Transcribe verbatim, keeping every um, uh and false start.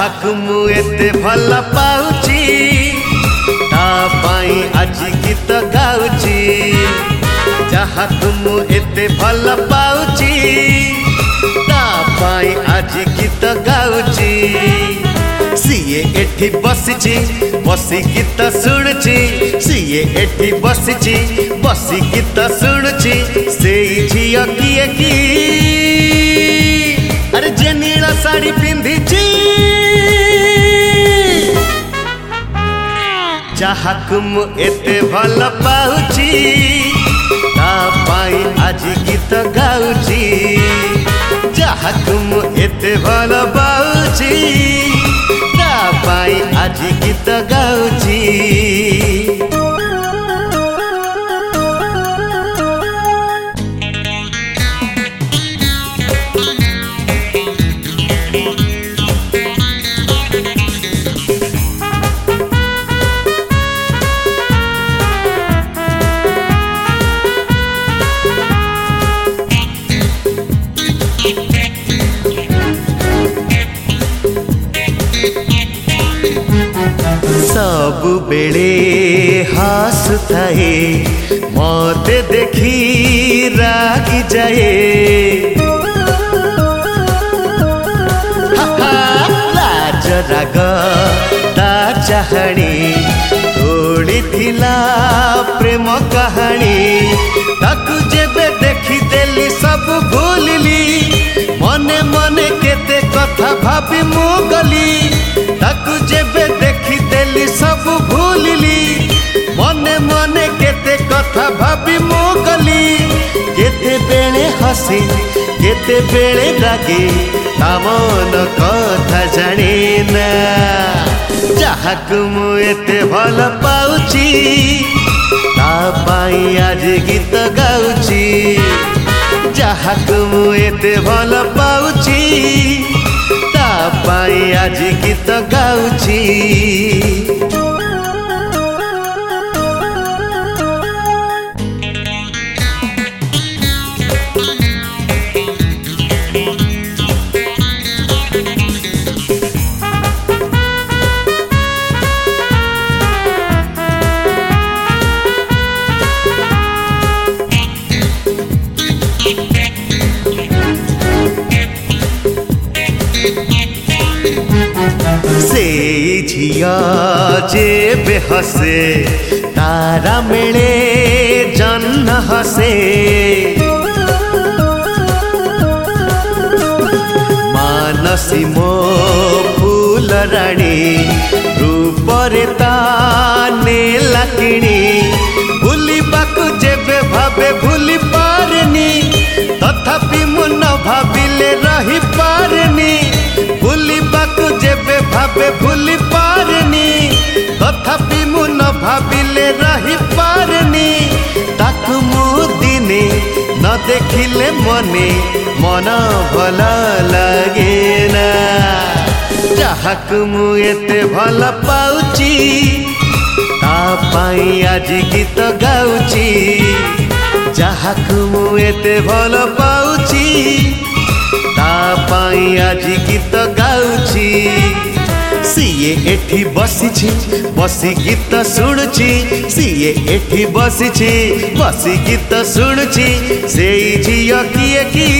ଯାହାକୁ ମୁଁ ଏତେ ଭଲ ପାଉଛି ତା ପାଇଁ ଆଜି ଗୀତ ଗାଉଛି। ଯାହାକୁ ମୁଁ ଏତେ ଭଲ ପାଉଛି ତା ପାଇଁ ଆଜି ଗୀତ ଗାଉଛି। ସିଏ ଏଠି ବସିଛି ବସି ଗୀତ ଶୁଣୁଛି, ସିଏ ଏଠି ବସିଛି ବସି ଗୀତ ଶୁଣୁଛି। ସେଇ ଝିଅ କିଏ କି अरे जे नीला साड़ी पिंधिची, ଯାହାକୁ ମୁଁ ଏତେ ଭଲ ପାଉଛି ତା ପାଇଁ ଆଜି ଗୀତ ଗାଉଛି। ଯାହାକୁ ମୁଁ ଏତେ ଭଲ ପାଉଛି ତା ପାଇଁ ଆଜି ଗୀତ ଗାଉଛି। सब बेले हसुथाए मते देखी रागी जाए। लाज राग ता चाहणी तोड़ी थिला प्रेम कहानी। ताकू जेबे देखी देली सब भूलिली, मने मने केते कथा भाभी मु गली। ताकू जेबे देखी देली सब भूलिली, मने मने केते कथा भाभी मु गली। केते बेले हसी केते बेले रागे ता मन कथा जाने ना। ଯାହାକୁ ମୁଁ ଏତେ ଭଲ ପାଉଛି ତା ପାଇଁ ଆଜି ଗୀତ ଗାଉଛି। ଯାହାକୁ ମୁଁ ଏତେ ଭଲ ପାଉଛି ତା ପାଇଁ ଆଜି ଗୀତ ଗାଉଛି। से झिया जे बेहसे तारा मेले जन्न हसे। मानसी मो फूल राणी रूपरे ताने लाकिणी। भूलिबाकू जेबे भावे भूली पारनी, तथापि मु न भाविले रही पारनी। भूलिबाकू जेबे भावे भूली पारनी, तथापि मु न भाविले रही पारनी। ताकू मु दिने न देखिले मने मन भल लागे ना। ଯାହାକୁ ମୁଁ ଏତେ ଭଲ ପାଉଛି ତା ପାଇଁ ଆଜି ଗୀତ ଗାଉଛି। ଯାହାକୁ ମୁଁ ଏତେ ଭଲ ପାଉଛି ତା ପାଇଁ ଆଜି ଗୀତ ଗାଉଛି। ସିଏ ଏଠି ବସିଛି ବସି ଗୀତ ଶୁଣୁଛି, ସିଏ ଏଠି ବସିଛି ବସି ଗୀତ ଶୁଣୁଛି। ସେଇ ଝିଅ କିଏ କି